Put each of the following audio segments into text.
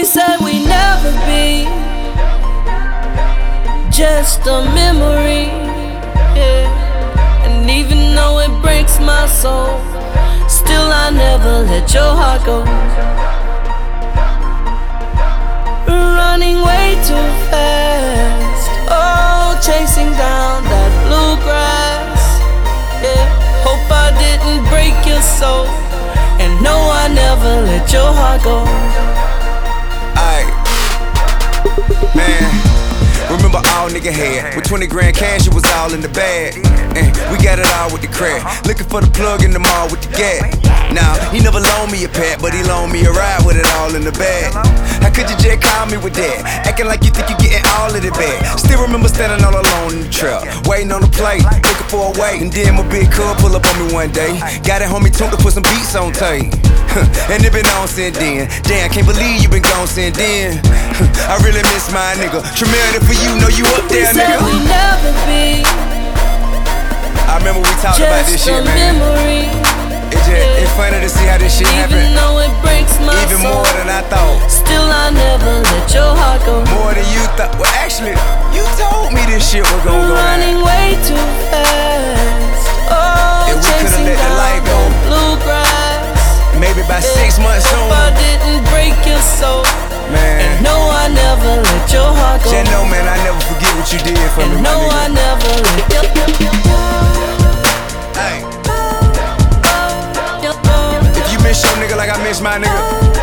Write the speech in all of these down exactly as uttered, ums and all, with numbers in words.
said we'd never be just a memory, yeah. And even though it breaks my soul, still I never let your heart go. Running way too fast, oh, chasing down that bluegrass, yeah. Hope I didn't break your soul, and no, I never let your heart go. Aight, man, remember all nigga had with twenty grand cash, it was all in the bag. And we got it all with the crack. Looking for the plug in the mall with the gat. Now, he never loaned me a pat, but he loaned me a ride with it all in the bag. How could you just call me with that? Acting like you think you're getting all of it back. Still remember standing all alone in the trap, waiting on the plate, looking for a way. And then my big cub pull up on me one day. Got it homie tuned to put some beats on tape. And it been on since then. Damn, can't believe you been gone since then. I really miss my nigga. Tremendous for you, know you up there, nigga. We never be. I remember we talked just about this shit, man. Memory. It just, yeah. It's funny to see how this shit Even happen. though it breaks my Even soul, more than I thought. still I never let your heart go. More than you thought. Well, actually, you told me this shit was gonna go down. Running way too fast, oh, and we chasing let the light go. down bluegrass. Maybe by yeah. six months soon. I didn't break your soul, man. And no, I never let your heart go. Just know, man, I never forget what you did for and me, no, my nigga. I never let your Hey. If you miss your nigga like I miss my nigga,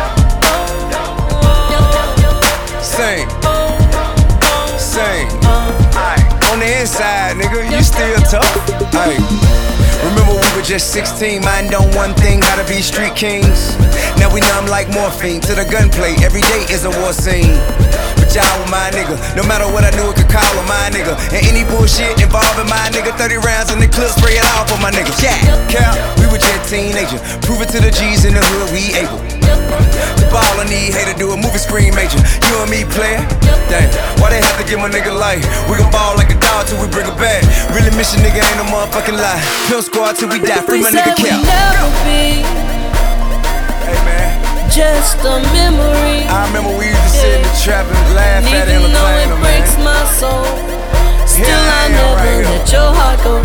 sing, sing. On the inside, nigga, you still tough. Hey. Remember we were just sixteen, mind on one thing, how to be street kings. Now we numb like morphine to the gunplay, every day is a war scene. But y'all were my nigga, no matter what I knew it could call on my nigga. And any bullshit involving my nigga, thirty rounds in the clip, spray it off on my nigga. Yeah, Cap, we were just teenagers, prove it to the G's in the hood, we able. The ball I need, hate to do a movie screen major. You and me playin', damn, why they have to give my nigga life? We gon' ball like a dog till we bring it back. Really miss your nigga, ain't no motherfucking lie. Pimp squad till we die, free my nigga Cap. Never be hey man, just a memory. I remember we used to sit in the trap and laugh and at it, even though it man. breaks my soul, still Here I, I never right let your heart go.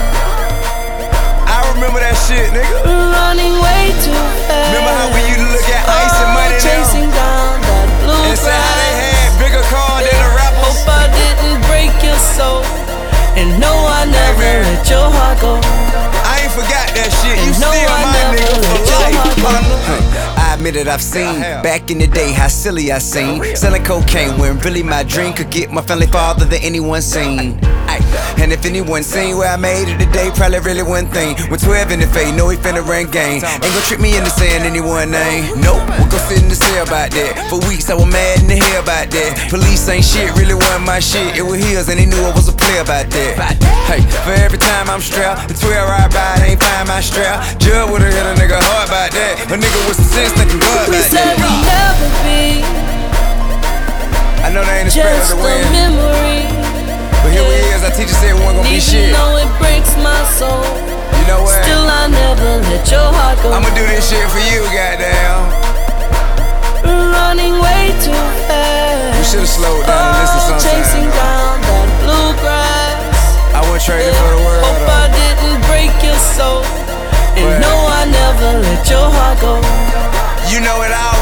I remember that shit, nigga. Running way too fast. Remember how we used to look at Ice oh, and Money chasing now? down that blue And say how they grass. had bigger car than the rappers. Hope I didn't break your soul, and no, I never hey, let your heart go. I ain't forgot that shit. You no, still I my never nigga for let your life, heart go. partner. I admit it, I've seen back in the day how silly I seemed. Selling cocaine when really my dream could get my family farther than anyone seen. And if anyone seen where I made it today, probably really one thing. With twelve in the face, know he finna run game. Ain't gon' trick me into saying anyone name. Nope, we'll go sit in the cell about that. For weeks I was mad in the hell about that. Police ain't shit, really wasn't my shit. It was his and they knew I was a player about that. Hey, for every time I'm strapped, the twelve ride by, they ain't find my strap. Judge would've hit a nigga hard about that. A nigga with some sense thinking God We about said that. we'd never be I know they ain't expecting just to a win, memory. but here we is, our teacher said we wasn't gonna be shit. Even though it breaks my soul, You know what? still I never let your heart go. I'ma do this shit for you, goddamn. Running way too fast. We should've slowed down and listened oh, sometime. chasing down that bluegrass. I wouldn't trade it for the world. Hope I didn't break your soul, and But no, I never let your heart go. you know it all.